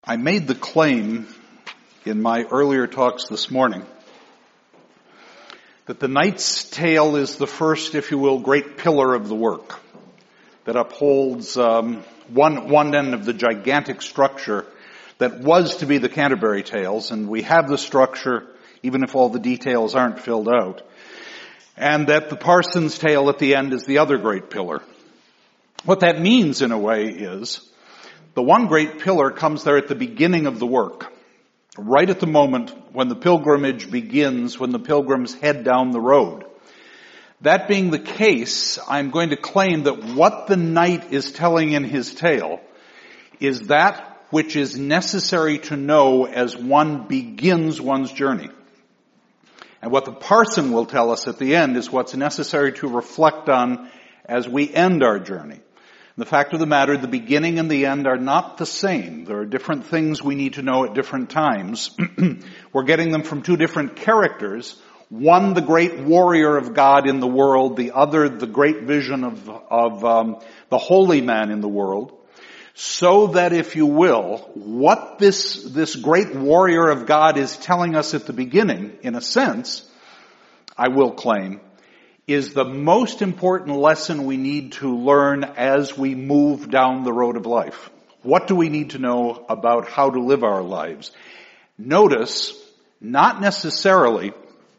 I made the claim in my earlier talks this morning that the Knight's Tale is the first, if you will, great pillar of the work that upholds one end of the gigantic structure that was to be the Canterbury Tales, and we have the structure even if all the details aren't filled out, and that the Parsons Tale at the end is the other great pillar. What that means in a way is the one great pillar comes there at the beginning of the work, right at the moment when the pilgrimage begins, when the pilgrims head down the road. That being the case, I'm going to claim that what the knight is telling in his tale is that which is necessary to know as one begins one's journey. And what the parson will tell us at the end is what's necessary to reflect on as we end our journey. The fact of the matter, the beginning and the end are not the same. There are different things we need to know at different times. We're getting them from two different characters. One, the great warrior of God in the world. The other, the great vision of the holy man in the world. So that, if you will, what this great warrior of God is telling us at the beginning, in a sense, I will claim, is the most important lesson we need to learn as we move down the road of life. What do we need to know about how to live our lives? Notice, not necessarily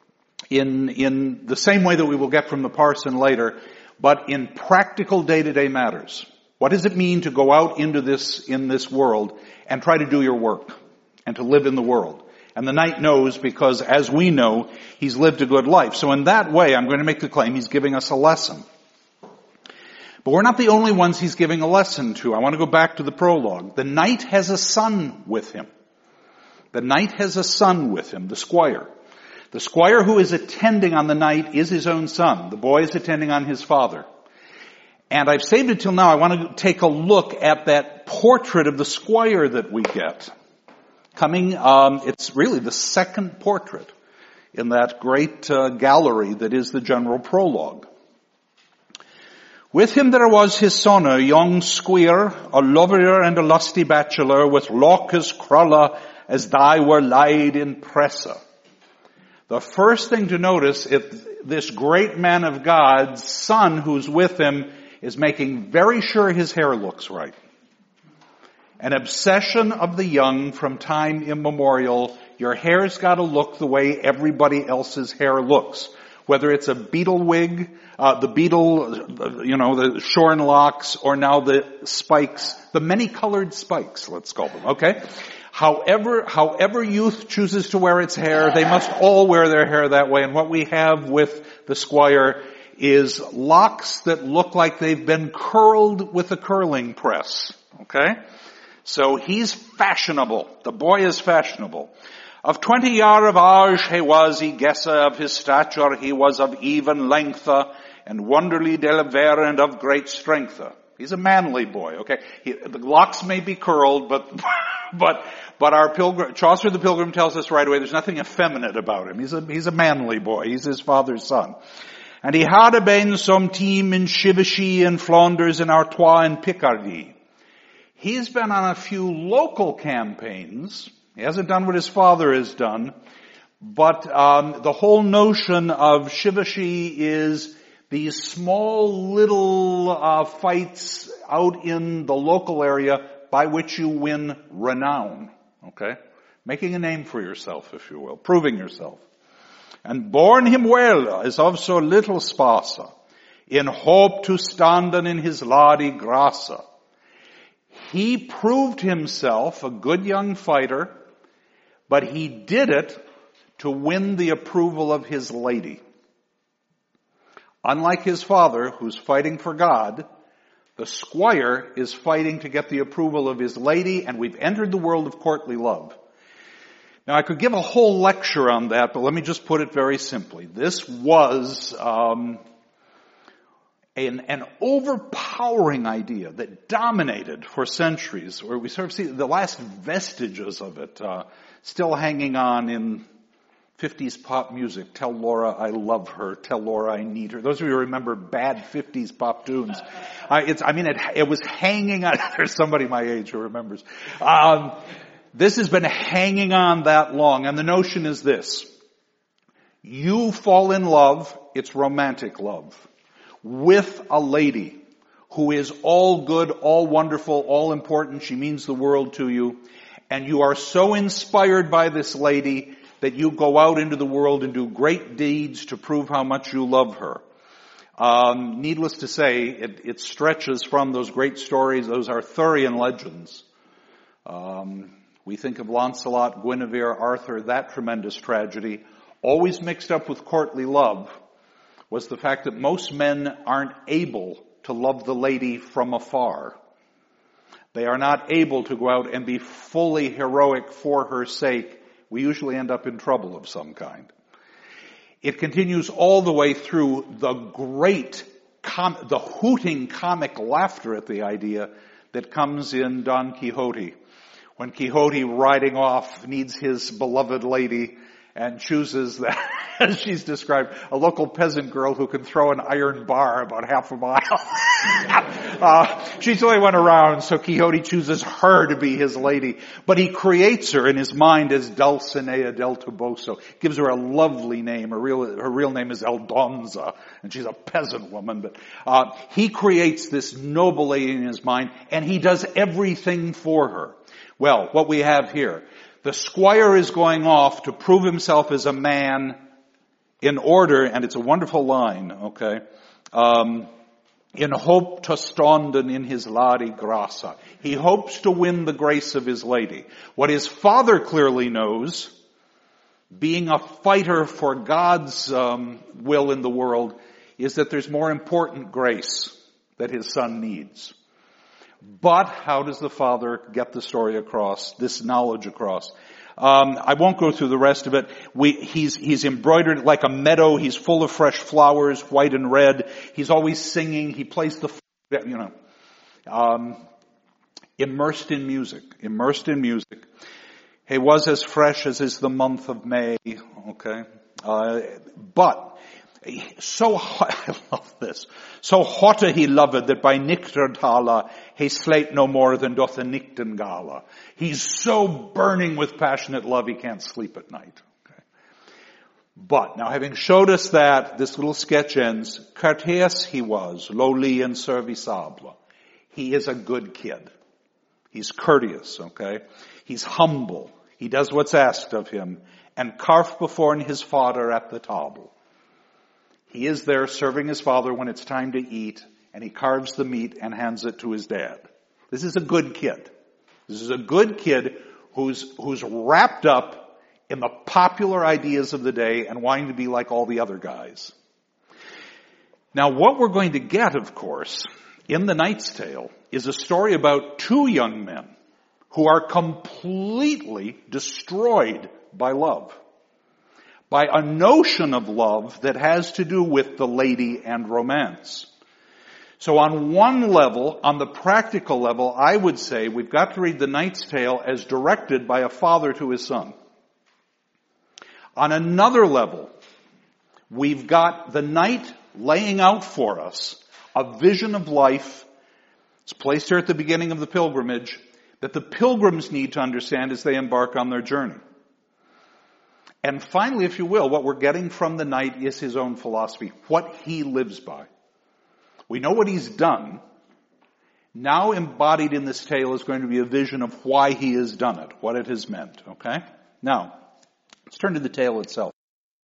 in the same way that we will get from the parson later, but in practical day-to-day matters. What does it mean to go out in this world and try to do your work and to live in the world? And the knight knows because, as we know, he's lived a good life. So in that way, I'm going to make the claim he's giving us a lesson. But we're not the only ones he's giving a lesson to. I want to go back to the prologue. The knight has a son with him. The knight has a son with him, the squire. The squire who is attending on the knight is his own son. The boy is attending on his father. And I've saved it till now. I want to take a look at that portrait of the squire that we get. It's really the second portrait in that great gallery that is the general prologue. With him there was his son, a young squire, a lover and a lusty bachelor, with lock as crulla as thy were lied in pressa. The first thing to notice is this great man of God's son who's with him is making very sure his hair looks right. An obsession of the young from time immemorial. Your hair's got to look the way everybody else's hair looks. Whether it's a beetle wig, the shorn locks, or now the spikes, the many-colored spikes, let's call them, okay? However youth chooses to wear its hair, they must all wear their hair that way. And what we have with the squire is locks that look like they've been curled with a curling press, okay? So he's fashionable. The boy is fashionable. Of 20 year of age he was, he guessa of his stature, he was of even length, and wonderly deliver and of great strength. He's a manly boy, okay? The locks may be curled, but our pilgrim, Chaucer the Pilgrim tells us right away there's nothing effeminate about him. He's a manly boy. He's his father's son. And he had been some team in Chivachy and Flanders and Artois and Picardy. He's been on a few local campaigns. He hasn't done what his father has done. But the whole notion of Chivachy is these small little fights out in the local area by which you win renown. Okay? Making a name for yourself, if you will. Proving yourself. And born him well as of so little space, in hope to standen in his lady grace. He proved himself a good young fighter, but he did it to win the approval of his lady. Unlike his father, who's fighting for God, the squire is fighting to get the approval of his lady, and we've entered the world of courtly love. Now, I could give a whole lecture on that, but let me just put it very simply. This was an overpowering idea that dominated for centuries, where we sort of see the last vestiges of it still hanging on in 50s pop music. Tell Laura I love her. Tell Laura I need her. Those of you who remember bad 50s pop tunes. It was hanging on. There's somebody my age who remembers. This has been hanging on that long, and the notion is this. You fall in love, it's romantic love, with a lady who is all good, all wonderful, all important. She means the world to you. And you are so inspired by this lady that you go out into the world and do great deeds to prove how much you love her. Needless to say, it stretches from those great stories, those Arthurian legends. We think of Lancelot, Guinevere, Arthur, that tremendous tragedy. Always mixed up with courtly love was the fact that most men aren't able to love the lady from afar. They are not able to go out and be fully heroic for her sake. We usually end up in trouble of some kind. It continues all the way through the the hooting comic laughter at the idea that comes in Don Quixote. When Quixote, riding off, needs his beloved lady and chooses that, as she's described, a local peasant girl who can throw an iron bar about half a mile. She's the only one around, so Quixote chooses her to be his lady. But he creates her in his mind as Dulcinea del Toboso. Gives her a lovely name. Her real name is Aldonza, and she's a peasant woman. But he creates this noble lady in his mind, and he does everything for her. Well, what we have here, the squire is going off to prove himself as a man in order, and it's a wonderful line, okay, in hope to standen in his lady grassa. He hopes to win the grace of his lady. What his father clearly knows, being a fighter for God's will in the world, is that there's more important grace that his son needs. But how does the father get the story across, this knowledge across? I won't go through the rest of it. He's embroidered like a meadow. He's full of fresh flowers, white and red. He's always singing. He plays immersed in music. He was as fresh as is the month of May. Okay. But so I love this. So hotta he loved that by Nichterdala he slept no more than doth a Nichtengala. He's so burning with passionate love he can't sleep at night. Okay. But now having showed us that, this little sketch ends. Courteous he was, lowly and serviceable. He is a good kid. He's courteous, okay? He's humble. He does what's asked of him. And carf before his father at the table. He is there serving his father when it's time to eat, and he carves the meat and hands it to his dad. This is a good kid. This is a good kid who's wrapped up in the popular ideas of the day and wanting to be like all the other guys. Now, what we're going to get, of course, in The Knight's Tale is a story about two young men who are completely destroyed by love. By a notion of love that has to do with the lady and romance. So on one level, on the practical level, I would say we've got to read The Knight's Tale as directed by a father to his son. On another level, we've got the knight laying out for us a vision of life. It's placed here at the beginning of the pilgrimage that the pilgrims need to understand as they embark on their journey. And finally, if you will, what we're getting from the knight is his own philosophy, what he lives by. We know what he's done. Now embodied in this tale is going to be a vision of why he has done it, what it has meant, okay? Now, let's turn to the tale itself.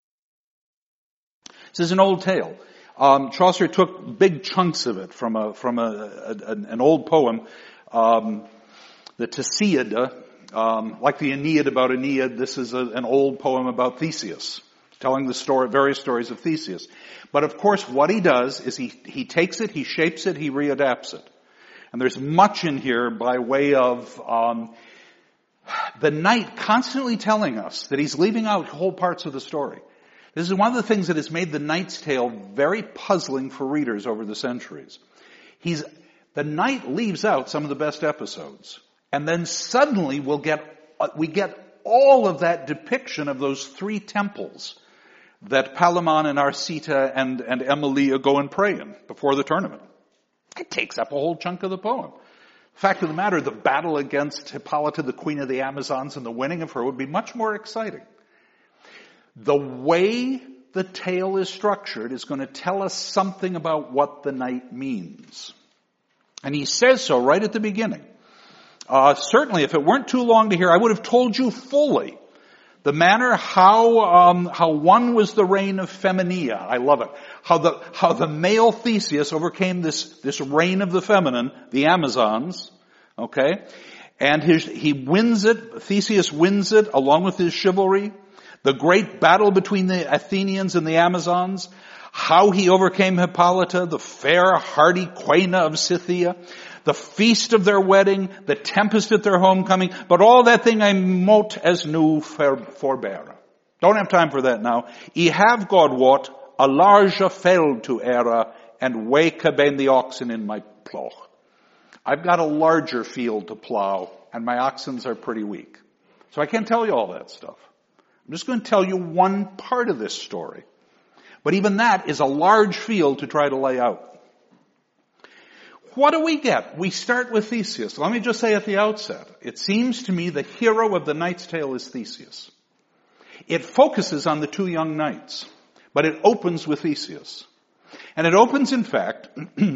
This is an old tale. Chaucer took big chunks of it from an old poem, the Tesiada. Like the Aeneid about Aeneid, this is an old poem about Theseus, telling the story, various stories of Theseus. But of course, what he does is he takes it, he shapes it, he readapts it. And there's much in here by way of the knight constantly telling us that he's leaving out whole parts of the story. This is one of the things that has made The Knight's Tale very puzzling for readers over the centuries. The knight leaves out some of the best episodes. And then suddenly we get all of that depiction of those three temples that Palamon and Arcita and Emilia go and pray in before the tournament. It takes up a whole chunk of the poem. Fact of the matter, the battle against Hippolyta, the queen of the Amazons, and the winning of her would be much more exciting. The way the tale is structured is going to tell us something about what the night means. And he says so right at the beginning. Certainly, if it weren't too long to hear, I would have told you fully the manner how one was the reign of Feminia. I love it. How the male Theseus overcame this reign of the feminine, the Amazons. Okay? And he wins it, Theseus wins it along with his chivalry. The great battle between the Athenians and the Amazons. How he overcame Hippolyta, the fair, hardy Quena of Scythia. The feast of their wedding, the tempest at their homecoming, but all that thing I mote as new forbear. Don't have time for that now. I have God wot a larger feld to era and wake ben the oxen in my plough. I've got a larger field to plow and my oxen are pretty weak. So I can't tell you all that stuff. I'm just going to tell you one part of this story. But even that is a large field to try to lay out. What do we get? We start with Theseus. Let me just say at the outset, it seems to me the hero of the Knight's Tale is Theseus. It focuses on the two young knights, but it opens with Theseus. And it opens, in fact,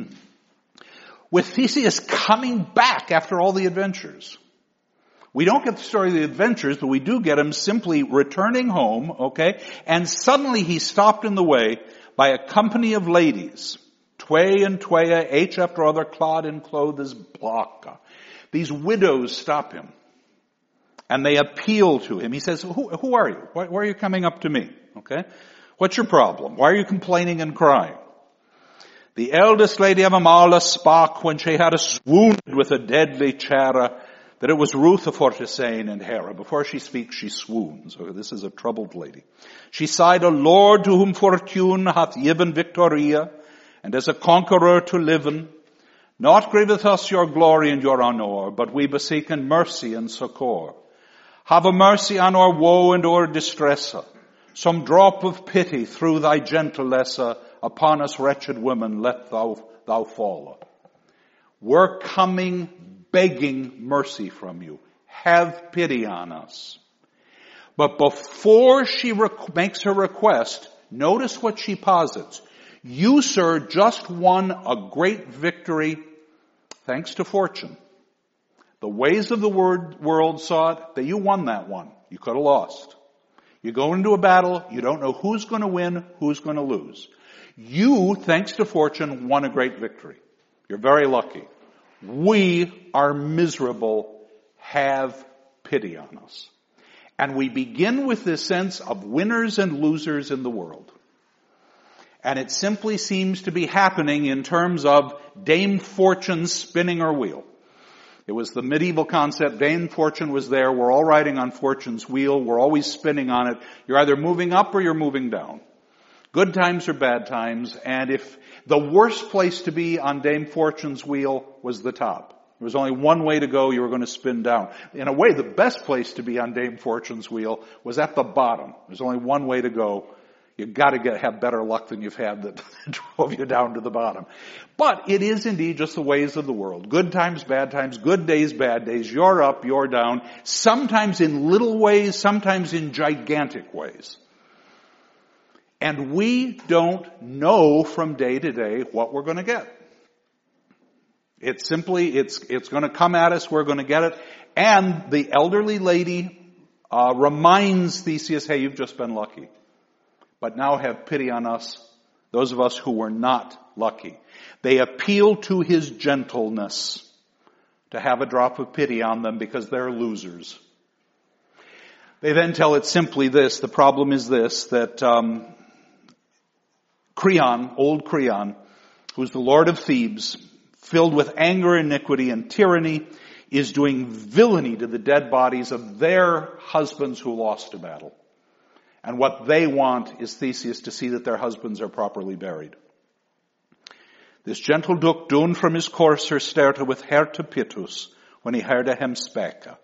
with Theseus coming back after all the adventures. We don't get the story of the adventures, but we do get him simply returning home, okay? And suddenly he's stopped in the way by a company of ladies. Tway and Twaya, each after other, clad in clothes blocka. These widows stop him. And they appeal to him. He says, who are you? Why are you coming up to me? Okay? What's your problem? Why are you complaining and crying? The eldest lady of them all spake when she had a swooned with a deadly chara, that it was Ruth of Fortisane and Hera. Before she speaks, she swoons. So this is a troubled lady. She sighed, a lord to whom fortune hath given Victoria, and as a conqueror to live in, not grieveth us your glory and your honor, but we beseek in mercy and succor. Have a mercy on our woe and our distress. Some drop of pity through thy gentleness upon us wretched women let thou fall. We're coming begging mercy from you. Have pity on us. But before she makes her request, notice what she posits. You, sir, just won a great victory thanks to fortune. The ways of the world saw it that you won that one. You could have lost. You go into a battle, you don't know who's going to win, who's going to lose. You, thanks to fortune, won a great victory. You're very lucky. We are miserable. Have pity on us. And we begin with this sense of winners and losers in the world. And it simply seems to be happening in terms of Dame Fortune spinning her wheel. It was the medieval concept. Dame Fortune was there. We're all riding on Fortune's wheel. We're always spinning on it. You're either moving up or you're moving down. Good times or bad times. And if the worst place to be on Dame Fortune's wheel was the top. There was only one way to go. You were going to spin down. In a way, the best place to be on Dame Fortune's wheel was at the bottom. There's only one way to go. You've got to have better luck than you've had that drove you down to the bottom. But it is indeed just the ways of the world. Good times, good days, bad days. You're up, you're down. Sometimes in little ways, sometimes in gigantic ways. And we don't know from day to day what we're going to get. It's simply, it's going to come at us, we're going to get it. And the elderly lady reminds Theseus, hey, you've just been lucky. But now have pity on us, those of us who were not lucky. They appeal to his gentleness to have a drop of pity on them because they're losers. They then tell it simply this, the problem is this, that Creon, old Creon, who's the lord of Thebes, filled with anger, iniquity, and tyranny, is doing villainy to the dead bodies of their husbands who lost a battle. And what they want is Theseus to see that their husbands are properly buried. This gentle duke doen from his courser sterte with herte pitus when he heard him speke.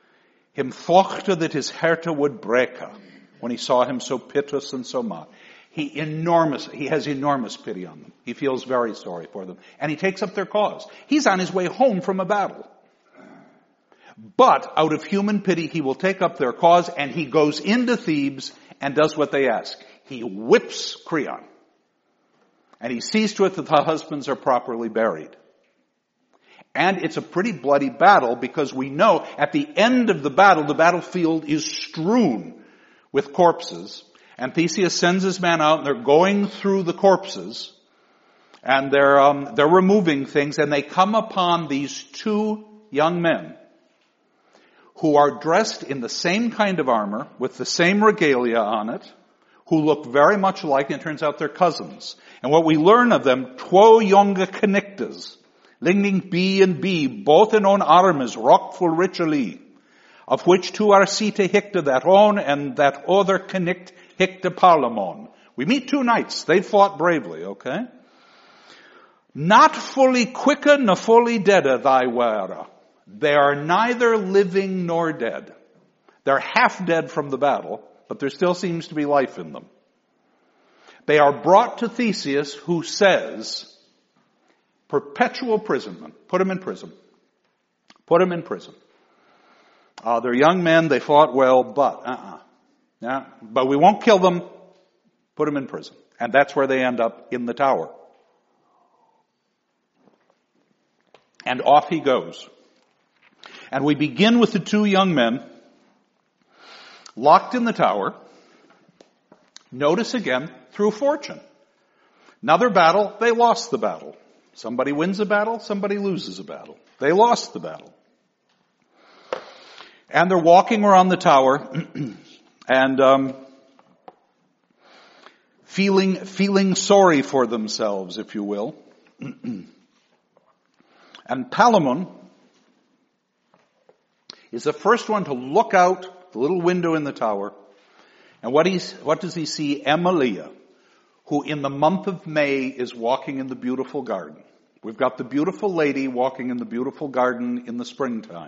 Him thochte that his herte would breake when he saw him so pitus and so mad. He has enormous pity on them. He feels very sorry for them. And he takes up their cause. He's on his way home from a battle. But out of human pity, he will take up their cause, and he goes into Thebes and does what they ask. He whips Creon. And he sees to it that the husbands are properly buried. And it's a pretty bloody battle, because we know at the end of the battlefield is strewn with corpses. And Theseus sends his men out, and they're going through the corpses, and they're removing things, and they come upon these two young men who are dressed in the same kind of armor, with the same regalia on it, who look very much alike, and it turns out they're cousins. And what we learn of them, two jonge knyghtes, ligning B and B, both in own armes, rockful richely, of which two are Sita hicta that own, and that other knyght hicta Palamon. We meet two knights. They fought bravely, okay? Not fully quicker nor fully deada thy were. They are neither living nor dead. They're half dead from the battle, but there still seems to be life in them. They are brought to Theseus, who says, perpetual imprisonment. Put him in prison. Put him in prison. They're young men. They fought well, but yeah, but we won't kill them. Put them in prison. And that's where they end up, in the tower. And off he goes. And we begin with the two young men locked in the tower. Notice again, through fortune. Another battle, they lost the battle. Somebody wins a battle, somebody loses a battle. They lost the battle. And they're walking around the tower and feeling sorry for themselves, if you will. And Palamon is the first one to look out the little window in the tower. And what does he see? Emilia, who in the month of May is walking in the beautiful garden. We've got the beautiful lady walking in the beautiful garden in the springtime.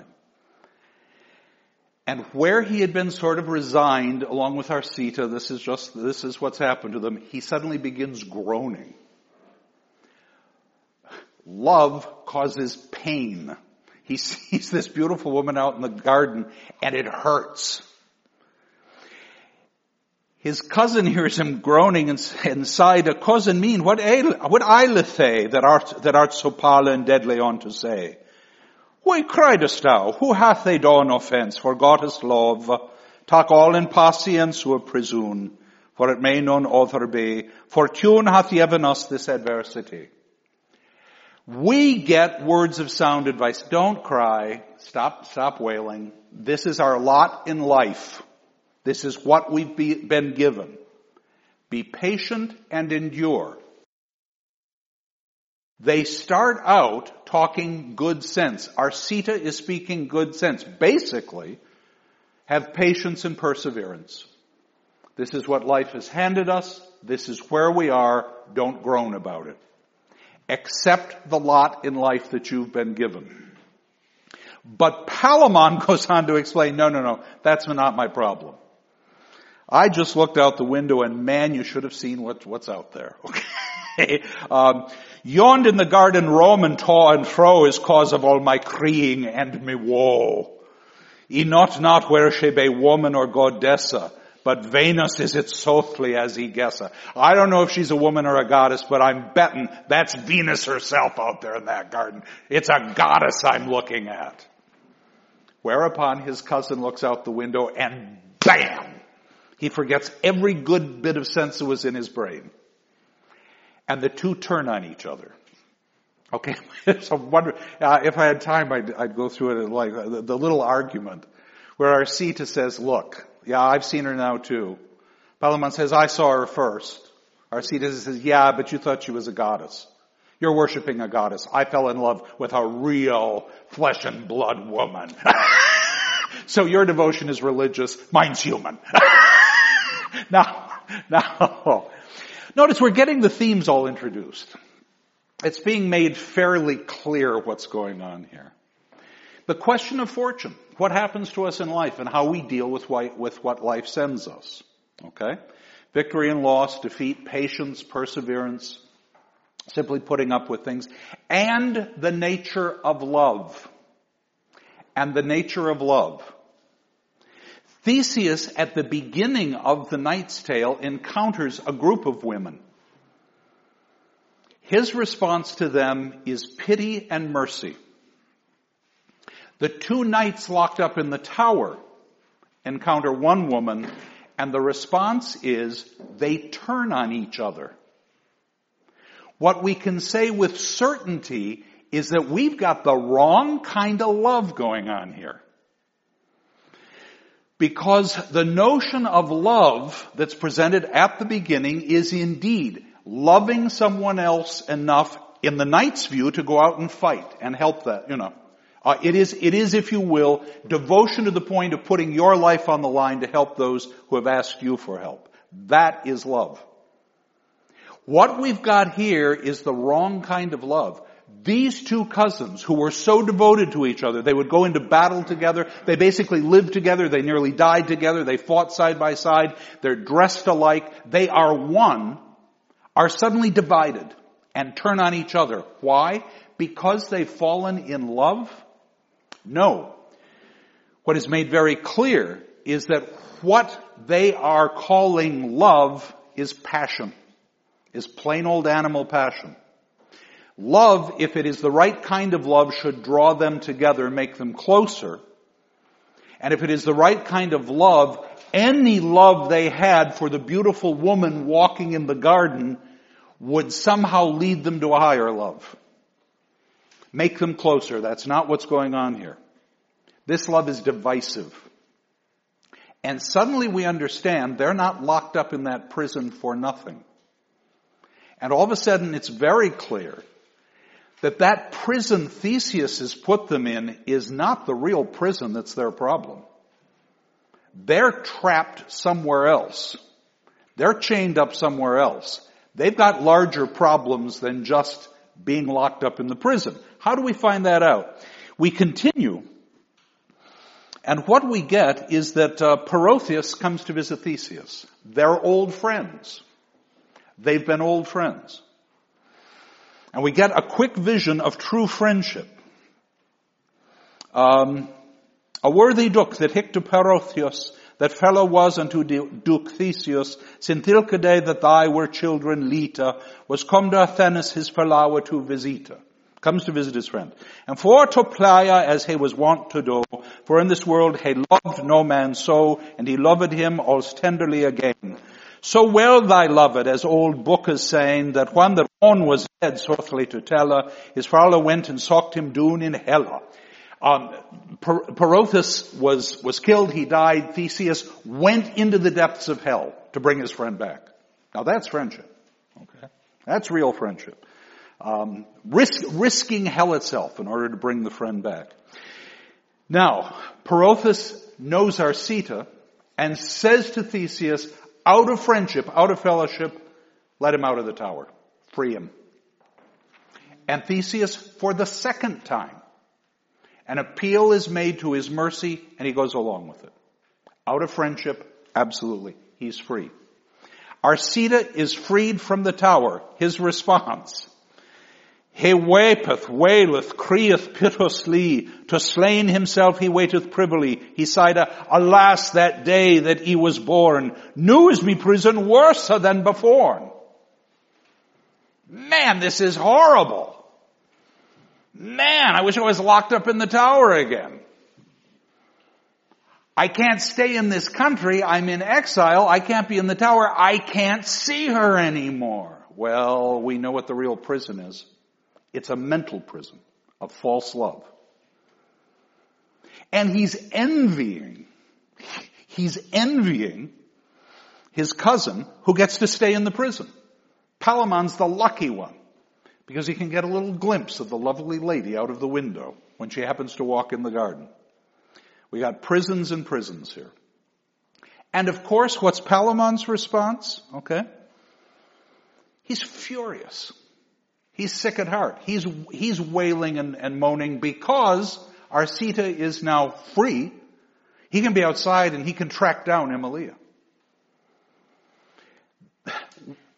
And where he had been sort of resigned, along with Arcita, this is what's happened to them, he suddenly begins groaning. Love causes pain. He sees this beautiful woman out in the garden, and it hurts. His cousin hears him groaning inside. A cousin mean, what aileth they that art so pale and deadly on to say? Why criedest thou? Who hath they done offence? For God's love, tak all in patience or presume, for it may none other be. Fortune hath given us this adversity. We get words of sound advice. Don't cry. Stop wailing. This is our lot in life. This is what we've been given. Be patient and endure. They start out talking good sense. Arcita is speaking good sense. Basically, have patience and perseverance. This is what life has handed us. This is where we are. Don't groan about it. Accept the lot in life that you've been given. But Palamon goes on to explain, no, that's not my problem. I just looked out the window and man, you should have seen what's out there. Okay. Yond in the garden roam and to and fro is cause of all my crying and me woe. Ye not where she be woman or goddessa, but Venus is it softly as he guessa. I don't know if she's a woman or a goddess, but I'm betting that's Venus herself out there in that garden. It's a goddess I'm looking at. Whereupon his cousin looks out the window and bam! He forgets every good bit of sense that was in his brain. And the two turn on each other. Okay, it's a wonder. If I had time, I'd go through it like the little argument where Arcita says, "Look, yeah, I've seen her now too." Palamon says, "I saw her first." Arcita says, "Yeah, but you thought she was a goddess. You're worshiping a goddess. I fell in love with a real flesh and blood woman. So your devotion is religious, mine's human." Now, notice we're getting the themes all introduced. It's being made fairly clear what's going on here. The question of fortune, what happens to us in life and how we deal with what life sends us. Okay? Victory and loss, defeat, patience, perseverance, simply putting up with things, and the nature of love. And the nature of love. Theseus, at the beginning of the Knight's Tale, encounters a group of women. His response to them is pity and mercy. The two knights locked up in the tower encounter one woman, and the response is they turn on each other. What we can say with certainty is that we've got the wrong kind of love going on here. Because the notion of love that's presented at the beginning is indeed loving someone else enough, in the knight's view, to go out and fight and help that, It is, if you will, devotion to the point of putting your life on the line to help those who have asked you for help. That is love. What we've got here is the wrong kind of love. These two cousins who were so devoted to each other, they would go into battle together, they basically lived together, they nearly died together, they fought side by side, they're dressed alike, they are one, are suddenly divided and turn on each other. Why? Because they've fallen in love? No. What is made very clear is that what they are calling love is passion, is plain old animal passion. Love, if it is the right kind of love, should draw them together, make them closer. And if it is the right kind of love, any love they had for the beautiful woman walking in the garden would somehow lead them to a higher love. Make them closer. That's not what's going on here. This love is divisive. And suddenly we understand they're not locked up in that prison for nothing. And all of a sudden it's very clear that prison Theseus has put them in is not the real prison that's their problem. They're trapped somewhere else. They're chained up somewhere else. They've got larger problems than just being locked up in the prison. How do we find that out? We continue, and what we get is that Pirithous comes to visit Theseus. They're old friends. They've been old friends. And we get a quick vision of true friendship. A worthy duke that hic to Pirithous, that fellow was unto Duke Theseus, sintilke day that thy were children Lita, was come to Athenes his fellow to visita. Comes to visit his friend. And for to playa as he was wont to do, for in this world he loved no man so, and he loved him als tenderly again. So well thy loved, as old book is saying, that when the one was dead, softly to tell her, his father went and sought him doon in hella. Pirithous was killed, he died. Theseus went into the depths of hell to bring his friend back. Now that's friendship. Okay? That's real friendship. Risking hell itself in order to bring the friend back. Now, Pirithous knows Arcita and says to Theseus, out of friendship, out of fellowship, let him out of the tower. Free him. And Theseus, for the second time, an appeal is made to his mercy, and he goes along with it. Out of friendship, absolutely, he's free. Arcita is freed from the tower. His response, he weepeth, waileth, crieth piteously, to slain himself he waiteth privily. He sighed, alas, that day that he was born, news me prison worse than before. Man, this is horrible. Man, I wish I was locked up in the tower again. I can't stay in this country. I'm in exile. I can't be in the tower. I can't see her anymore. Well, we know what the real prison is. It's a mental prison of false love. And he's envying his cousin who gets to stay in the prison. Palamon's the lucky one because he can get a little glimpse of the lovely lady out of the window when she happens to walk in the garden. We got prisons and prisons here. And of course, what's Palamon's response? Okay. He's furious. He's sick at heart. He's wailing and moaning because Arcita is now free. He can be outside and he can track down Emilia.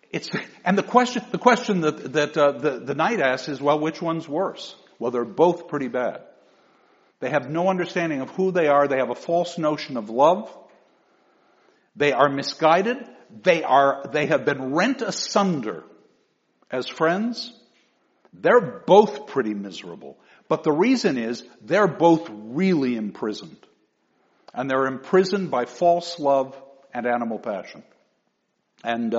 And the question that the knight asks is, well, which one's worse? Well, they're both pretty bad. They have no understanding of who they are. They have a false notion of love. They are misguided. They have been rent asunder as friends. They're both pretty miserable. But the reason is they're both really imprisoned. And they're imprisoned by false love and animal passion. And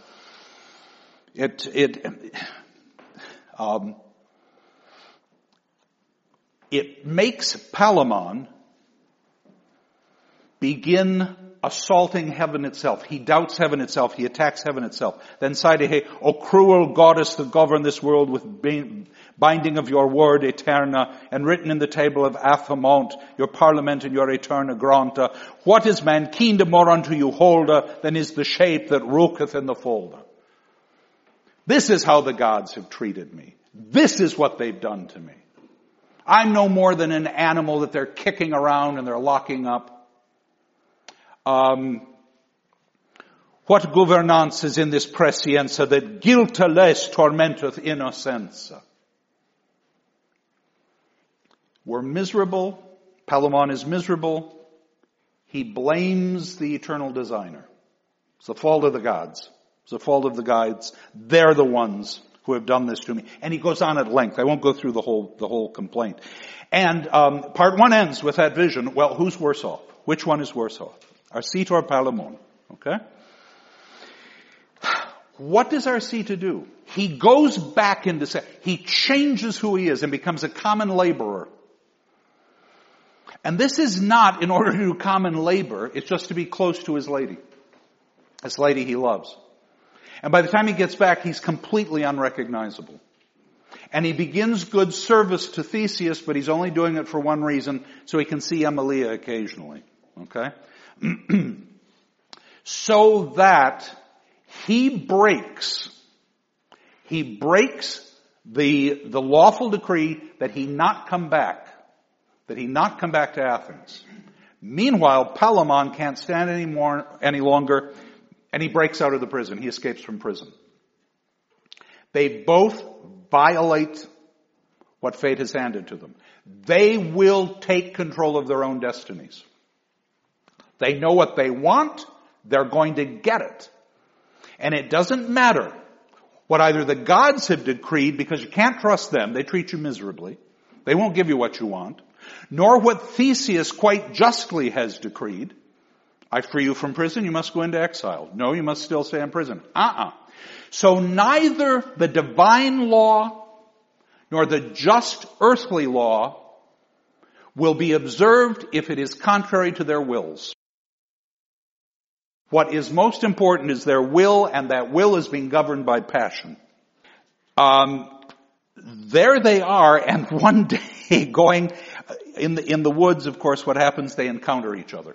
it makes Palamon begin assaulting heaven itself. He doubts heaven itself. He attacks heaven itself. Then Saidehe, O cruel goddess that govern this world with binding of your word eterna, and written in the table of Aphemont, your parliament and your eterna granta, what is man kinder more unto you holder than is the shape that rooketh in the folder? This is how the gods have treated me. This is what they've done to me. I'm no more than an animal that they're kicking around and they're locking up. What governance is in this prescienza that guiltless tormenteth innocenza? We're miserable. Palamon is miserable. He blames the eternal designer. It's the fault of the gods. It's the fault of the gods. They're the ones who have done this to me. And he goes on at length. I won't go through the whole complaint. And part one ends with that vision. Well, who's worse off? Which one is worse off? Arcita or Palamon? Okay? What does Arcita do? He goes back into, he changes who he is and becomes a common laborer. And this is not in order to do common labor, it's just to be close to his lady. This lady he loves. And by the time he gets back, he's completely unrecognizable. And he begins good service to Theseus, but he's only doing it for one reason, so he can see Emilia occasionally. Okay? So that he breaks the lawful decree that he not come back to Athens. Meanwhile, Palamon can't stand any longer, and he breaks out of the prison. He escapes from prison. They both violate what fate has handed to them. They will take control of their own destinies. They know what they want. They're going to get it. And it doesn't matter what either the gods have decreed, because you can't trust them. They treat you miserably. They won't give you what you want. Nor what Theseus quite justly has decreed. I free you from prison, you must go into exile. No, you must still stay in prison. So neither the divine law nor the just earthly law will be observed if it is contrary to their wills. What is most important is their will, and that will is being governed by passion. There they are, and one day going in the woods, of course, what happens? They encounter each other.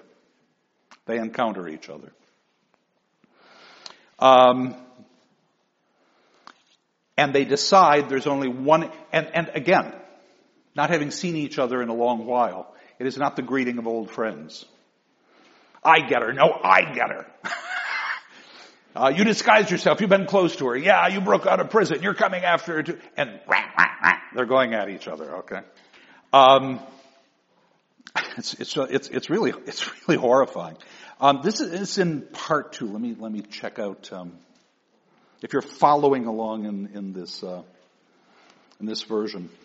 And they decide there's only one, and again, not having seen each other in a long while, it is not the greeting of old friends. I get her. No, I get her. You disguised yourself. You've been close to her. Yeah, you broke out of prison. You're coming after her too. And they're going at each other. Okay. It's really horrifying. This is in part two. Let me check out, if you're following along in this version.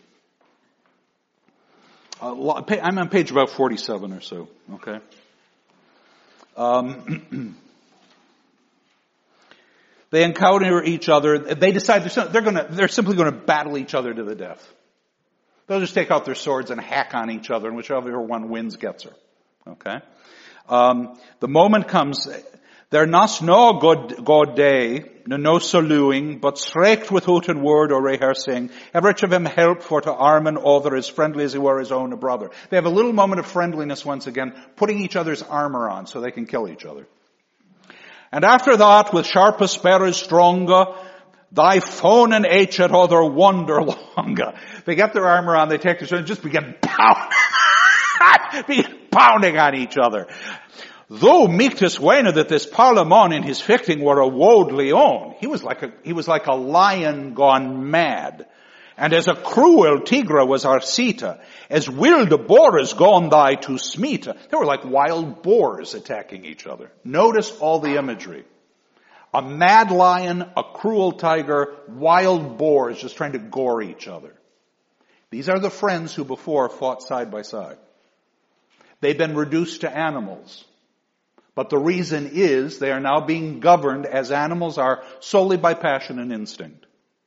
I'm on page about 47 or so. Okay. They encounter each other. They decide they're simply going to battle each other to the death. They'll just take out their swords and hack on each other, and whichever one wins gets her. Okay. The moment comes. There nas no god day, no saluing, but straight with oaten word or rehearsing, everych of him help for to arm and other as friendly as he were his own brother. They have a little moment of friendliness once again, putting each other's armor on so they can kill each other. And after that, with sharper spears stronger, thy phone and H at other wonder longer. They get their armor on, they take their sword and just begin pounding on each other. Though Mictus weened that this Palamon in his fichting were a woad leon, he was like a lion gone mad. And as a cruel tigra was Arsita, as wilde boars gone thy to smita. They were like wild boars attacking each other. Notice all the imagery. A mad lion, a cruel tiger, wild boars just trying to gore each other. These are the friends who before fought side by side. They've been reduced to animals. But the reason is they are now being governed as animals are solely by passion and instinct.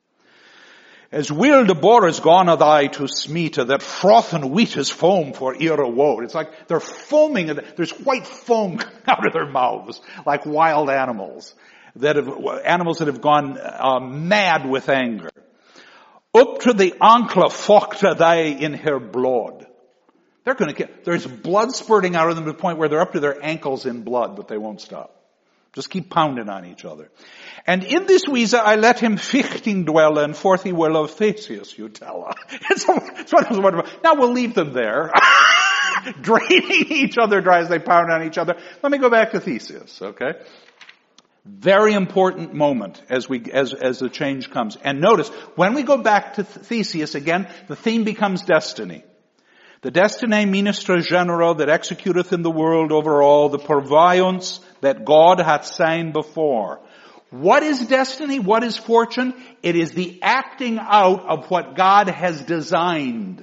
As wilde boars gone are thy to smita, that froth and wheat is foam for era woad. It's like they're foaming, there's white foam out of their mouths, like wild animals that have gone mad with anger. Up to the ankle fokta thy in her blood. They're going to get, there's blood spurting out of them to the point where they're up to their ankles in blood, but they won't stop. Just keep pounding on each other. And in this visa I let him fichting dwell, and forth he will of Theseus, you tell her. It's one of those wonderful. Now we'll leave them there, draining each other dry as they pound on each other. Let me go back to Theseus, okay? Very important moment as the change comes. And notice, when we go back to Theseus again, the theme becomes destiny. The destine ministra genero that executeth in the world over all, the purviance that God hath signed before. What is destiny? What is fortune? It is the acting out of what God has designed.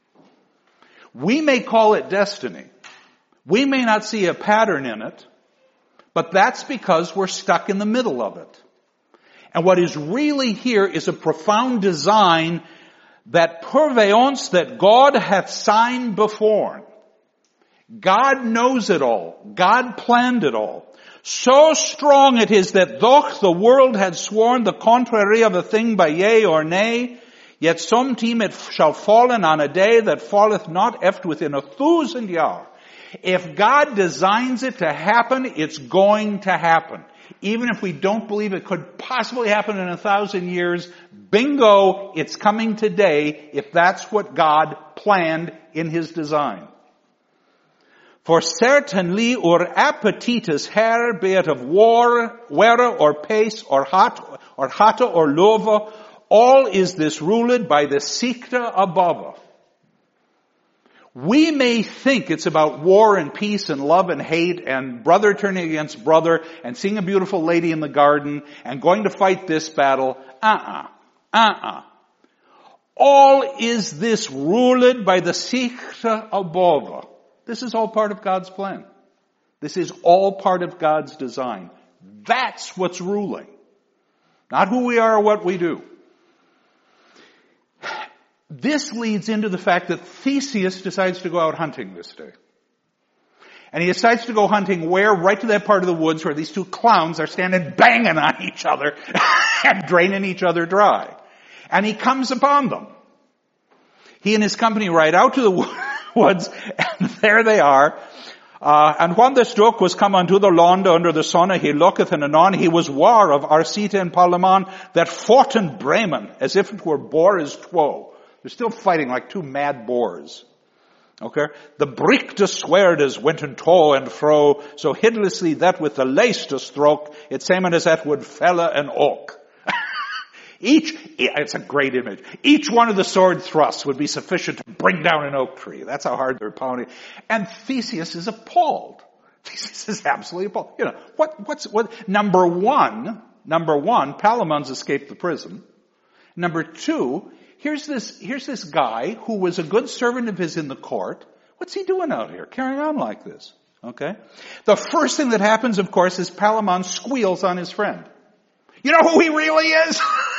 We may call it destiny. We may not see a pattern in it, but that's because we're stuck in the middle of it. And what is really here is a profound design, that purveillance that God hath signed before. God knows it all. God planned it all. So strong it is that though the world had sworn the contrary of a thing by yea or nay, yet sometime it shall fallen on a day that falleth not eft within 1,000 years. If God designs it to happen, it's going to happen. Even if we don't believe it could possibly happen in 1,000 years, bingo, it's coming today if that's what God planned in His design. For certainly our appetitus her, be it of war, were or pace, or hata or lova, all is this ruled by the sikta above. We may think it's about war and peace and love and hate and brother turning against brother and seeing a beautiful lady in the garden and going to fight this battle. All is this ruled by the sikta above. This is all part of God's plan. This is all part of God's design. That's what's ruling. Not who we are or what we do. This leads into the fact that Theseus decides to go out hunting this day. And he decides to go hunting where? Right to that part of the woods where these two clowns are standing banging on each other and draining each other dry. And he comes upon them. He and his company ride out to the woods, and there they are. And when the stroke was come unto the land under the sun, he looketh, and anon he was war of Arsita and Palamon that fought in Bremen, as if it were boars two. They're still fighting like two mad boars. Okay? The brickte sweardes went in to and fro, so hiddlessly that with the laste stroke, it seemed as that would fella an oak. It's a great image. Each one of the sword thrusts would be sufficient to bring down an oak tree. That's how hard they're pounding. And Theseus is appalled. Theseus is absolutely appalled. You know, what, number one, Palamon's escaped the prison. Number two, here's this guy who was a good servant of his in the court. What's he doing out here, carrying on like this? Okay? The first thing that happens, of course, is Palamon squeals on his friend. You know who he really is?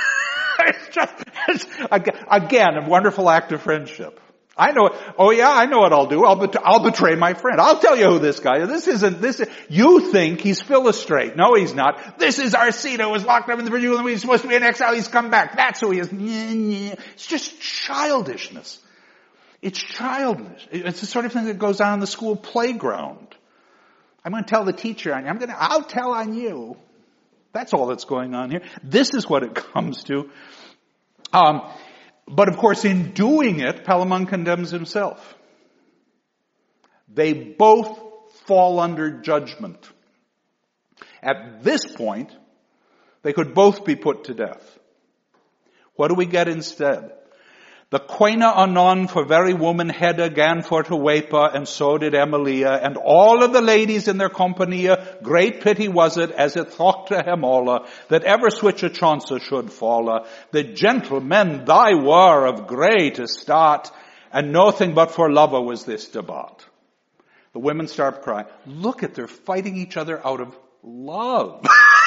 Again, a wonderful act of friendship. I know, I know what I'll do. I'll betray my friend. I'll tell you who this guy is. You think he's Philostrate. No, he's not. This is Arsita, who was locked up in the prison. He's supposed to be in exile. He's come back. That's who he is. It's just childishness. It's childish. It's the sort of thing that goes on in the school playground. I'm going to tell the teacher on you. I'll tell on you. That's all that's going on here. This is what it comes to. But of course, in doing it, Palamon condemns himself. They both fall under judgment. At this point, they could both be put to death. What do we get instead? The quaina anon for very woman Hedda gan for to wepa, and so did Emilia, and all of the ladies in their compania. Great pity was it, as it thought to him alla, that ever switch a chance should falla. The gentlemen thy were of great estate, and nothing but for lover was this debate. The women start crying. Look at, they're fighting each other out of love.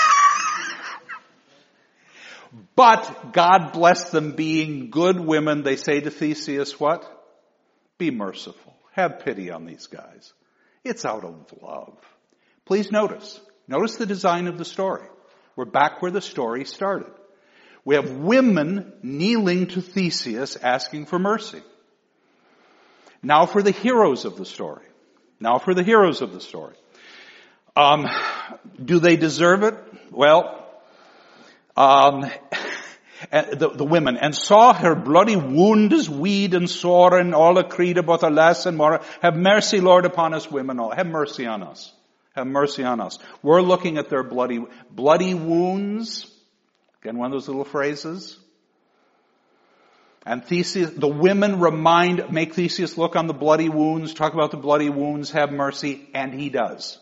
But God bless them, being good women. They say to Theseus, what? Be merciful. Have pity on these guys. It's out of love. Please notice the design of the story. We're back where the story started. We have women kneeling to Theseus asking for mercy. Now for the heroes of the story. Do they deserve it? Well, the women, and saw her bloody wounds, weed and sore, and all a creed both a lass and more. Have mercy, Lord, upon us women all. Have mercy on us. Have mercy on us. We're looking at their bloody wounds. Again, one of those little phrases. And Theseus, the women make Theseus look on the bloody wounds, talk about the bloody wounds, have mercy, and he does.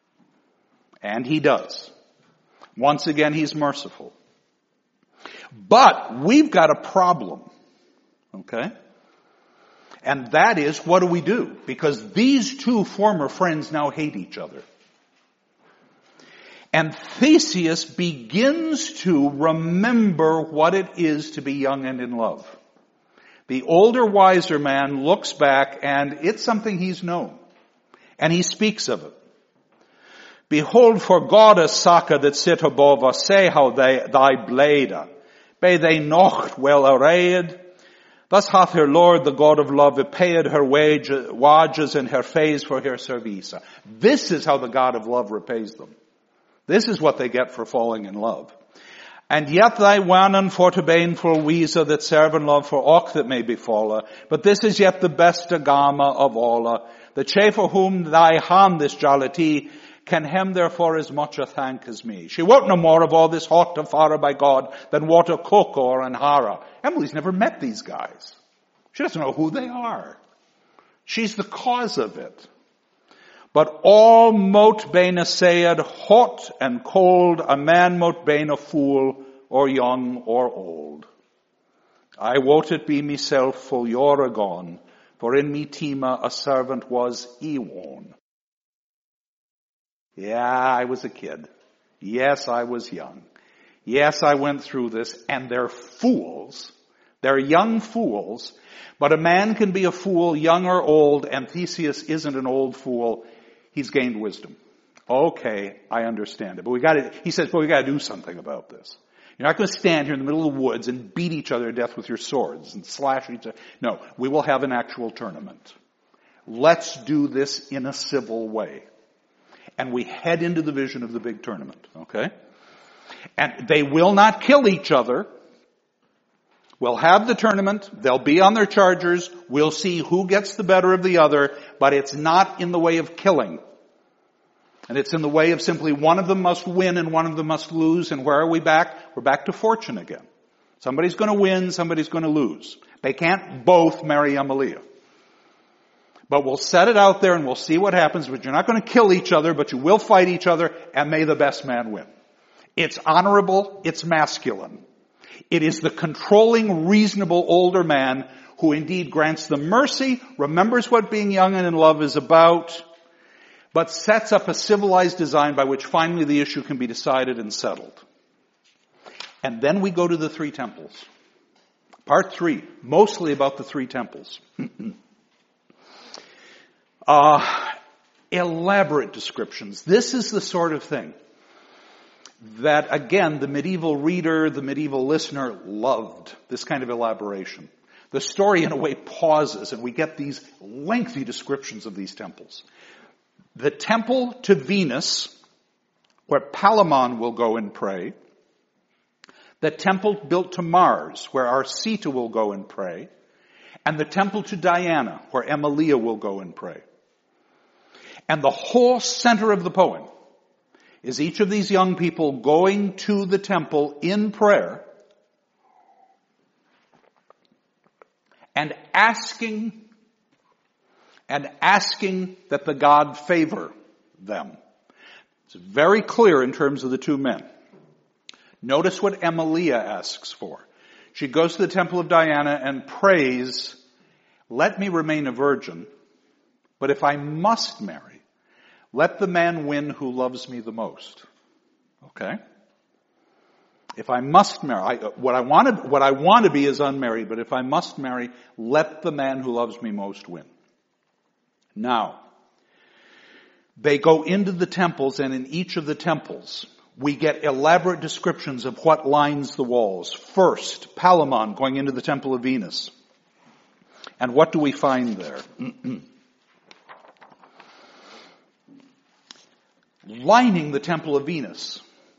Once again, he's merciful. But we've got a problem. Okay? And that is, what do we do? Because these two former friends now hate each other. And Theseus begins to remember what it is to be young and in love. The older, wiser man looks back, and it's something he's known. And he speaks of it. Behold, for God a saka that sit above us, say how thy blade, be they nocht well arrayed. Thus hath her Lord, the God of love, paid her wages and her fees for her service. This is how the God of love repays them. This is what they get for falling in love. And yet thy wannen for to baneful weesa that serve in love for aught that may befalla. But this is yet the best agama of alla. The chafe for whom thy ham this jollity, can hem therefore as much a thank as me. She won't know more of all this hot to fara by God than what a cook or an hara. Emily's never met these guys. She doesn't know who they are. She's the cause of it. But all mote bane a sayed, hot and cold, a man mote bane a fool, or young or old. I wot it be myself full yore agone, for in me tima a servant was Ewon. Yeah, I was a kid. Yes, I was young. Yes, I went through this, and they're fools. They're young fools, but a man can be a fool, young or old, and Theseus isn't an old fool. He's gained wisdom. Okay, I understand it. But he says, we gotta do something about this. You're not going to stand here in the middle of the woods and beat each other to death with your swords and slash each other. No, we will have an actual tournament. Let's do this in a civil way. And we head into the vision of the big tournament, okay? And they will not kill each other. We'll have the tournament. They'll be on their chargers. We'll see who gets the better of the other, but it's not in the way of killing. And it's in the way of simply one of them must win and one of them must lose. And where are we back? We're back to fortune again. Somebody's going to win, somebody's going to lose. They can't both marry Emilia. But we'll set it out there and we'll see what happens. But you're not going to kill each other, but you will fight each other, and may the best man win. It's honorable, it's masculine. It is the controlling, reasonable older man who indeed grants them mercy, remembers what being young and in love is about, but sets up a civilized design by which finally the issue can be decided and settled. And then we go to the three temples. Part 3, mostly about the three temples. Elaborate descriptions. This is the sort of thing that, again, the medieval reader, the medieval listener loved, this kind of elaboration. The story, in a way, pauses, and we get these lengthy descriptions of these temples. The temple to Venus, where Palamon will go and pray. The temple built to Mars, where Arcita will go and pray. And the temple to Diana, where Emilia will go and pray. And the whole center of the poem is each of these young people going to the temple in prayer and asking that the God favor them. It's very clear in terms of the two men. Notice what Emilia asks for. She goes to the temple of Diana and prays, let me remain a virgin, but if I must marry, let the man win who loves me the most. Okay? If I must marry, what I want to be is unmarried, but if I must marry, let the man who loves me most win. Now, they go into the temples, and in each of the temples, we get elaborate descriptions of what lines the walls. First, Palamon going into the temple of Venus. And what do we find there? Lining the temple of Venus,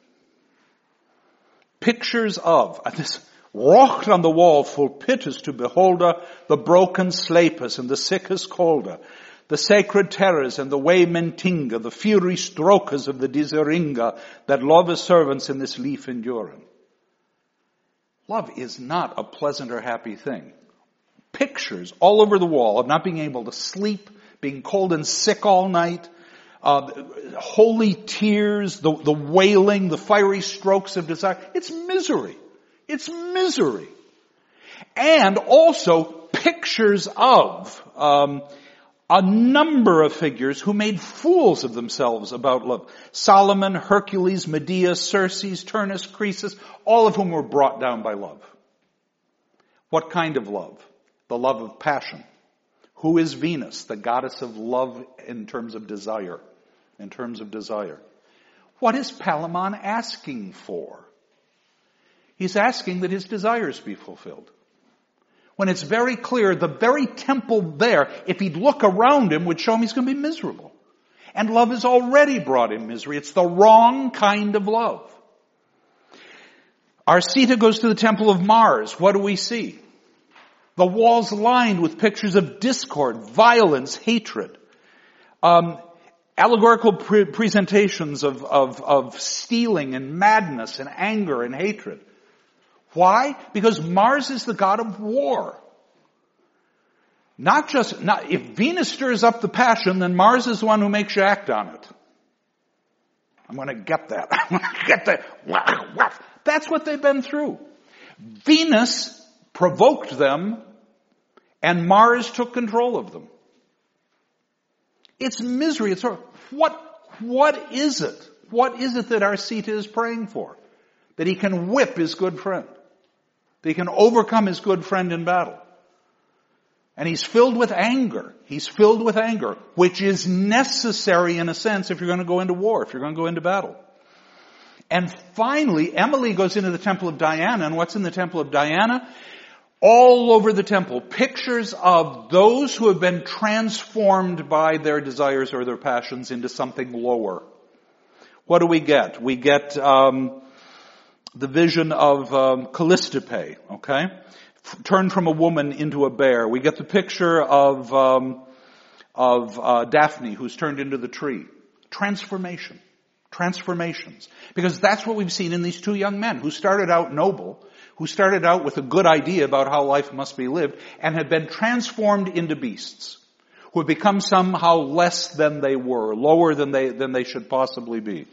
pictures of this wrought on the wall full pitters to beholder, the broken slapus and the sickest colder, the sacred terrors and the way mentinga, the fury strokers of the diseringa, that love as servants in this leaf enduring. Love is not a pleasant or happy thing. Pictures all over the wall of not being able to sleep, being cold and sick all night, holy tears, the wailing, the fiery strokes of desire. It's misery. It's misery. And also pictures of a number of figures who made fools of themselves about love. Solomon, Hercules, Medea, Circe, Turnus, Croesus, all of whom were brought down by love. What kind of love? The love of passion. Who is Venus? The goddess of love in terms of desire. In terms of desire. What is Palamon asking for? He's asking that his desires be fulfilled. When it's very clear, the very temple there, if he'd look around him, would show him he's going to be miserable. And love has already brought him misery. It's the wrong kind of love. Arcita goes to the temple of Mars. What do we see? The walls lined with pictures of discord, violence, hatred. Allegorical presentations of stealing and madness and anger and hatred. Why? Because Mars is the god of war. If Venus stirs up the passion, then Mars is the one who makes you act on it. I'm going to get that. I'm going to get that. That's what they've been through. Venus provoked them, and Mars took control of them. It's misery. It's horror. What is it? What is it that Arcita is praying for? That he can whip his good friend. That he can overcome his good friend in battle. And he's filled with anger. He's filled with anger, which is necessary in a sense if you're going to go into war, if you're going to go into battle. And finally, Emily goes into the temple of Diana. And what's in the temple of Diana? All over the temple, pictures of those who have been transformed by their desires or their passions into something lower. What do we get? We get the vision of Callistope, okay? Turned from a woman into a bear. We get the picture of Daphne, who's turned into the tree. Transformation. Transformations. Because that's what we've seen in these two young men who started out noble, who started out with a good idea about how life must be lived, and have been transformed into beasts, who have become somehow less than they were, lower than they should possibly be.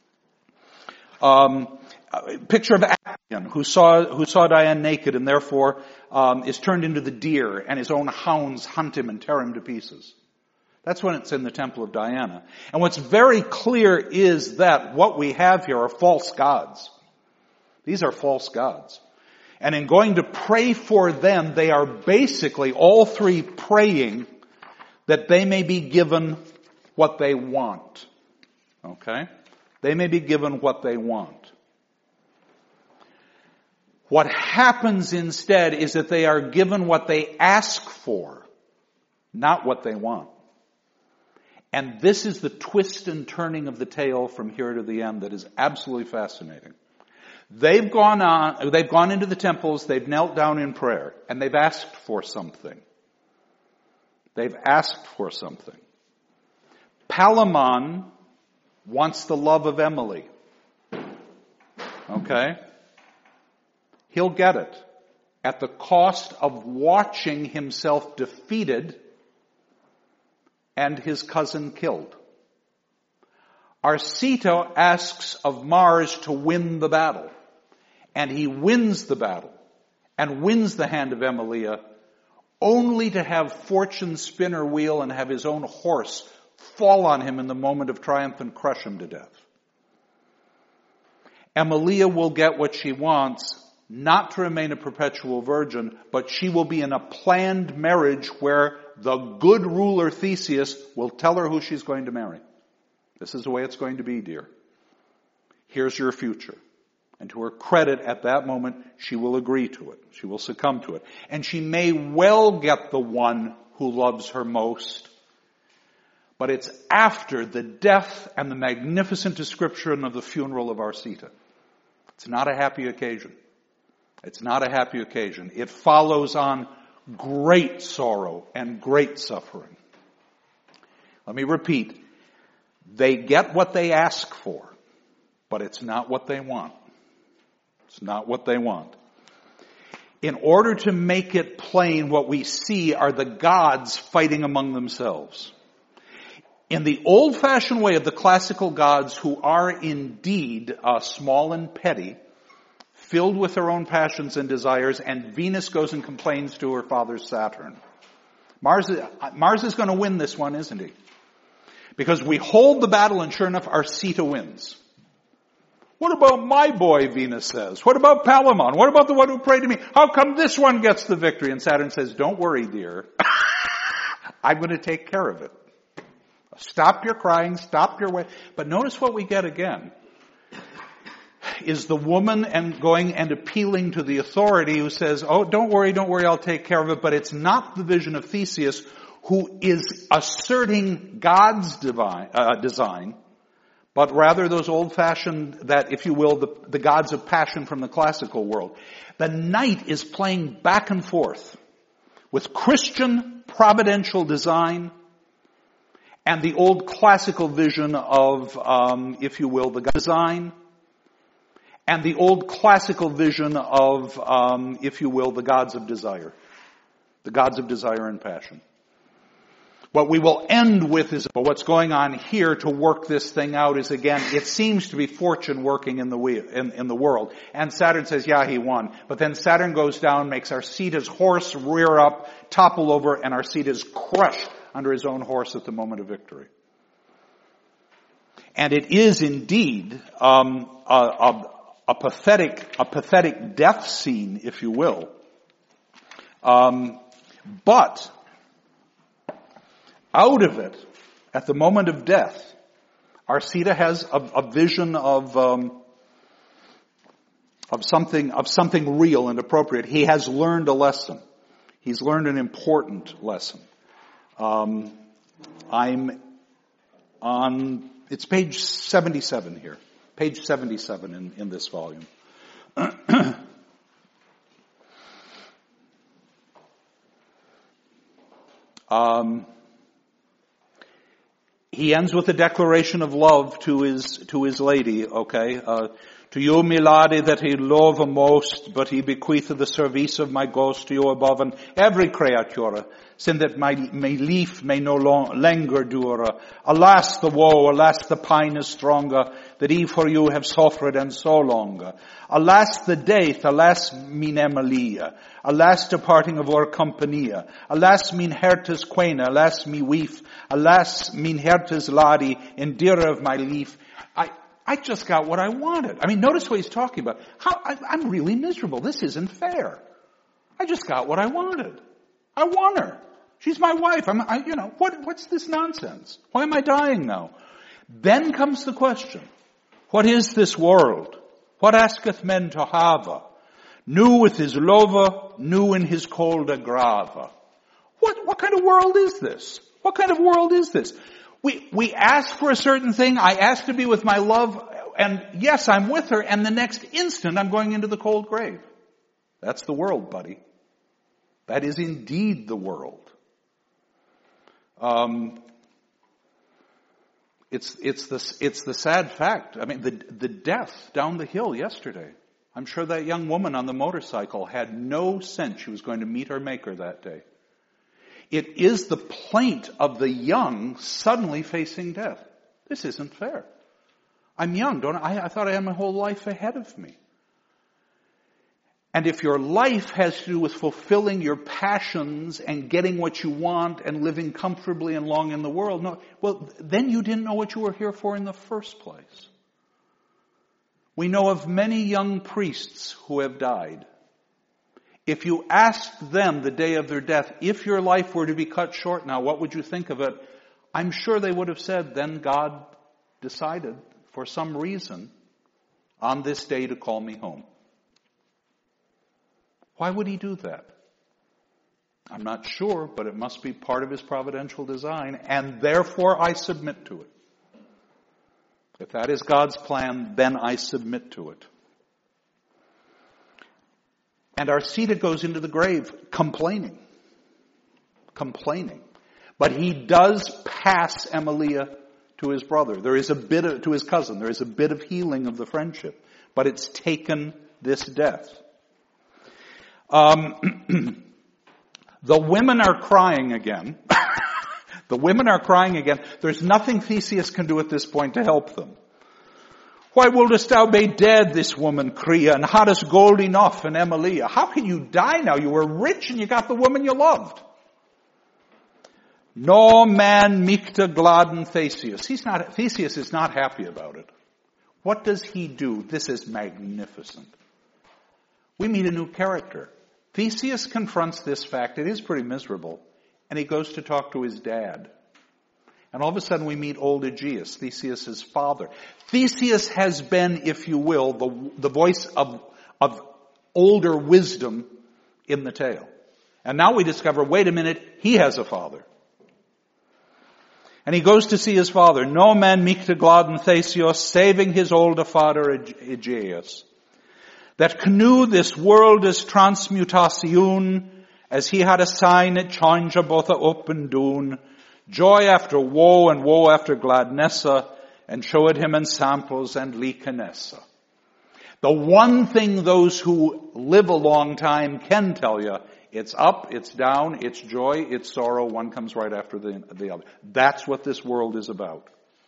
A picture of Actaeon, who saw Diane naked and therefore is turned into the deer, and his own hounds hunt him and tear him to pieces. That's when it's in the temple of Diana. And what's very clear is that what we have here are false gods. These are false gods. And in going to pray for them, they are basically all three praying that they may be given what they want. Okay? They may be given what they want. What happens instead is that they are given what they ask for, not what they want. And this is the twist and turning of the tale from here to the end that is absolutely fascinating. They've gone into the temples, they've knelt down in prayer, and they've asked for something. They've asked for something. Palamon wants the love of Emily. Okay? He'll get it at the cost of watching himself defeated and his cousin killed. Arcita asks of Mars to win the battle, and he wins the battle and wins the hand of Emilia, only to have fortune spin her wheel and have his own horse fall on him in the moment of triumph and crush him to death. Emilia will get what she wants, not to remain a perpetual virgin, but she will be in a planned marriage where the good ruler Theseus will tell her who she's going to marry. This is the way it's going to be, dear. Here's your future. And to her credit, at that moment, she will agree to it. She will succumb to it. And she may well get the one who loves her most. But it's after the death and the magnificent description of the funeral of Arcita. It's not a happy occasion. It's not a happy occasion. It follows on great sorrow and great suffering. Let me repeat. They get what they ask for, but it's not what they want. It's not what they want. In order to make it plain, what we see are the gods fighting among themselves. In the old-fashioned way of the classical gods, who are indeed small and petty, filled with their own passions and desires, and Venus goes and complains to her father Saturn. Mars is going to win this one, isn't he? Because we hold the battle, and sure enough, Arcita wins. What about my boy, Venus says? What about Palamon? What about the one who prayed to me? How come this one gets the victory? And Saturn says, don't worry, dear. I'm going to take care of it. Stop your crying, stop your way. But notice what we get again. Is the woman going and appealing to the authority who says, oh, don't worry, I'll take care of it. But it's not the vision of Theseus who is asserting God's design, but rather those old-fashioned, that, if you will, the gods of passion from the classical world. The knight is playing back and forth with Christian providential design and the old classical vision of, if you will, the God design, and the old classical vision of, if you will, the gods of desire and passion. What we will end with is, but what's going on here to work this thing out is, again, it seems to be fortune working in the world. And Saturn says, yeah, he won. But then Saturn goes down, makes Arcita's horse rear up, topple over, and Arcita's crushed under his own horse at the moment of victory. And it is indeed a pathetic death scene, if you will. But out of it, at the moment of death, Arcita has a vision of something real and appropriate. He has learned a lesson. He's learned an important lesson. I'm on, it's page 77 here. Page 77 in this volume. He ends with a declaration of love to his lady, okay? To you, my lady, that he love most, but he bequeatheth the service of my ghost to you above and every creature, sin that my leaf may no longer dure. Alas the woe, alas the pine is stronger, that he for you have suffered and so longer. Alas the death, alas min Emilia, alas departing of our compania, alas min hertes quena, alas mi wife, alas min hertes ladi, endearer of my leaf. I just got what I wanted. I mean, notice what he's talking about. I'm really miserable. This isn't fair. I just got what I wanted. I won her. She's my wife. What's this nonsense? Why am I dying now? Then comes the question. What is this world? What asketh men to have? New with his lover, new in his colder grave. What kind of world is this? What kind of world is this? We ask for a certain thing. I ask to be with my love, and yes, I'm with her, and the next instant I'm going into the cold grave. That's the world, buddy. That is indeed the world. It's the sad fact. I mean, the death down the hill yesterday. I'm sure that young woman on the motorcycle had no sense she was going to meet her Maker that day. It is the plaint of the young suddenly facing death. This isn't fair. I'm young, don't I? I thought I had my whole life ahead of me. And if your life has to do with fulfilling your passions and getting what you want and living comfortably and long in the world, then you didn't know what you were here for in the first place. We know of many young priests who have died. If you asked them the day of their death, if your life were to be cut short now, what would you think of it? I'm sure they would have said, then God decided for some reason on this day to call me home. Why would he do that? I'm not sure, but it must be part of his providential design, and therefore I submit to it. If that is God's plan, then I submit to it. And Arcita goes into the grave complaining. But he does pass Emilia to his brother. There is to his cousin. There is a bit of healing of the friendship. But it's taken this death. The women are crying again. The women are crying again. There's nothing Theseus can do at this point to help them. Why wouldest thou be dead, this woman, Crea, and hadst gold enough in Emilia? How can you die now? You were rich and you got the woman you loved. No man micta gladden Theseus. Theseus is not happy about it. What does he do? This is magnificent. We meet a new character. Theseus confronts this fact. It is pretty miserable. And he goes to talk to his dad. And all of a sudden we meet old Aegeus, Theseus' father. Theseus has been, if you will, the voice of older wisdom in the tale. And now we discover, wait a minute, he has a father. And he goes to see his father. No man micta gladden Theseus, saving his older father Aegeus. That knew this world is transmutation, as he had a sign it change both up and down. Joy after woe and woe after gladness, and showed him in samples and likenessa. The one thing those who live a long time can tell you, it's up, it's down, it's joy, it's sorrow, one comes right after the other. That's what this world is about.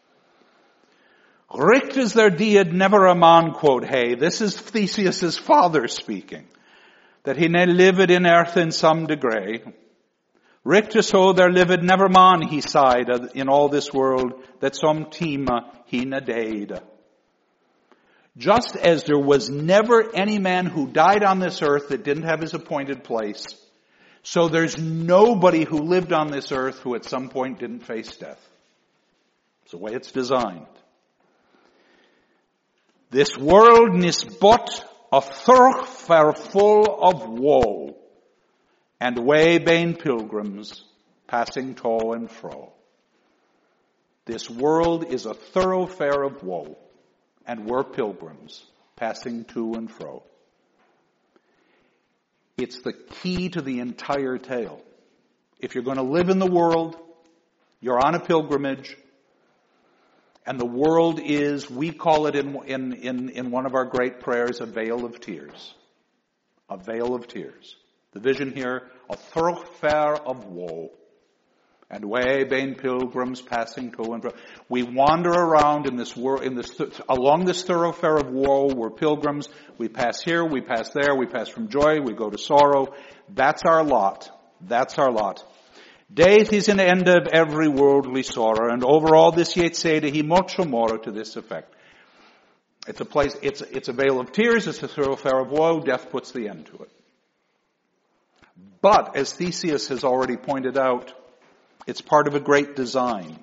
Richt is their deed, never a man, quote hey. This is Theseus' father speaking. That he may live it in earth in some degree. Richt so there lived never man, he sighed, in all this world, that some tima he nadade. Just as there was never any man who died on this earth that didn't have his appointed place, so there's nobody who lived on this earth who at some point didn't face death. It's the way it's designed. This world is but a thoroughfare full of woe, and way bane pilgrims passing to and fro. This world is a thoroughfare of woe, and we're pilgrims passing to and fro. It's the key to the entire tale. If you're going to live in the world, you're on a pilgrimage, and the world is, we call it in one of our great prayers, a vale of tears. A vale of tears. The vision here, a thoroughfare of woe, and way bane pilgrims passing to and fro. We wander around in this world, along this thoroughfare of woe. We're pilgrims. We pass here, we pass there, we pass from joy, we go to sorrow. That's our lot. That's our lot. Death is an end of every worldly sorrow, and over all this yet say to he mucho more to this effect. It's a place, it's a vale of tears, it's a thoroughfare of woe. Death puts the end to it. But, as Theseus has already pointed out, it's part of a great design.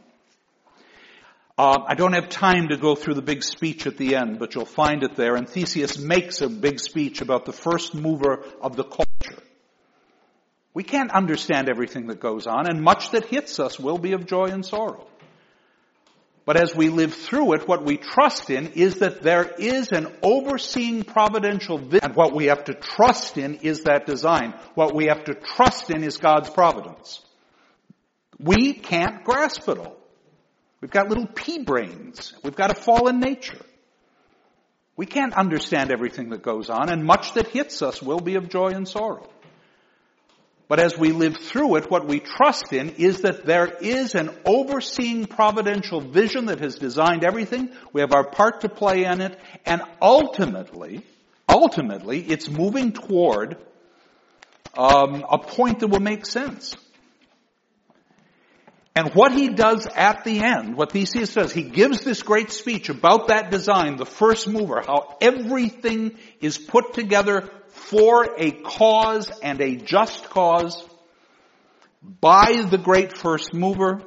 I don't have time to go through the big speech at the end, but you'll find it there. And Theseus makes a big speech about the first mover of the culture. We can't understand everything that goes on, and much that hits us will be of joy and sorrow. But as we live through it, what we trust in is that there is an overseeing providential vision. And what we have to trust in is that design. What we have to trust in is God's providence. We can't grasp it all. We've got little pea brains. We've got a fallen nature. We can't understand everything that goes on, and much that hits us will be of joy and sorrow. But as we live through it, what we trust in is that there is an overseeing providential vision that has designed everything. We have our part to play in it, and ultimately, it's moving toward a point that will make sense. And what he does at the end, what Theseus does, he gives this great speech about that design, the first mover, how everything is put together for a cause and a just cause by the great first mover.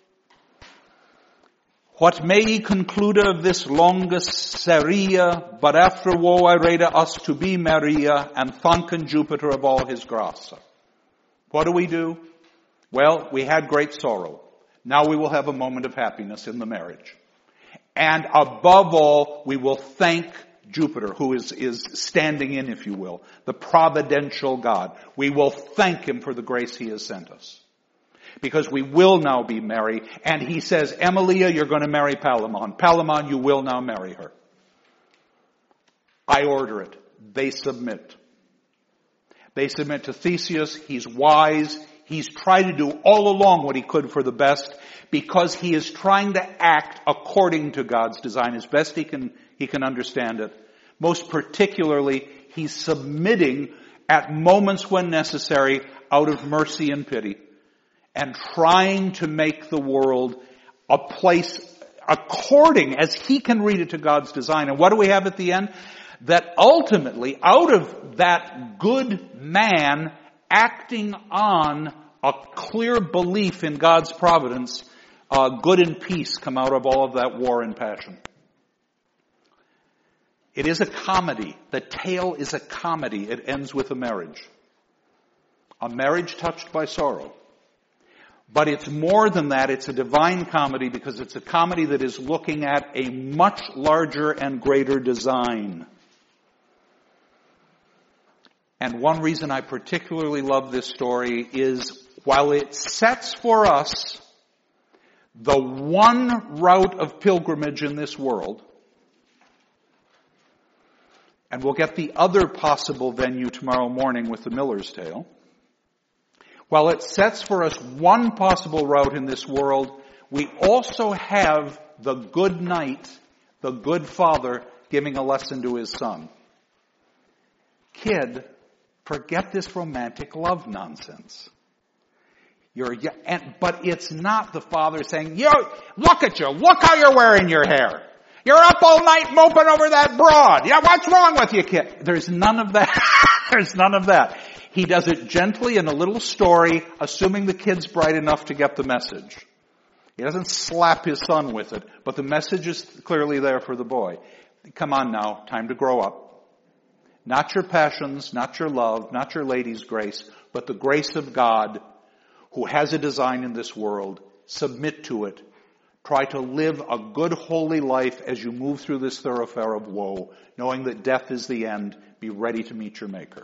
What may ye conclude of this longest seria, but after woe I rede us to be Maria, and thanken Jupiter of all his grace. What do? Well, we had great sorrow. Now we will have a moment of happiness in the marriage. And above all, we will thank Jupiter, who is standing in, if you will, the providential God. We will thank him for the grace he has sent us. Because we will now be married. And he says, Emilia, you're going to marry Palamon. Palamon, you will now marry her. I order it. They submit. They submit to Theseus. He's wise. He's tried to do all along what he could for the best, because he is trying to act according to God's design as best he can understand it. Most particularly, he's submitting at moments when necessary out of mercy and pity, and trying to make the world a place according as he can read it to God's design. And what do we have at the end? That ultimately, out of that good man acting on a clear belief in God's providence, good and peace come out of all of that war and passion. It is a comedy. The tale is a comedy. It ends with a marriage. A marriage touched by sorrow. But it's more than that. It's a divine comedy, because it's a comedy that is looking at a much larger and greater design. And one reason I particularly love this story is, while it sets for us the one route of pilgrimage in this world, and we'll get the other possible venue tomorrow morning with the Miller's Tale, while it sets for us one possible route in this world, we also have the good knight, the good father, giving a lesson to his son. Kid, forget this romantic love nonsense. But it's not the father saying, look at you, look how you're wearing your hair. You're up all night moping over that broad. Yeah, what's wrong with you, kid? There's none of that. There's none of that. He does it gently in a little story, assuming the kid's bright enough to get the message. He doesn't slap his son with it, but the message is clearly there for the boy. Come on now, time to grow up. Not your passions, not your love, not your lady's grace, but the grace of God, who has a design in this world. Submit to it. Try to live a good, holy life as you move through this thoroughfare of woe, knowing that death is the end. Be ready to meet your Maker.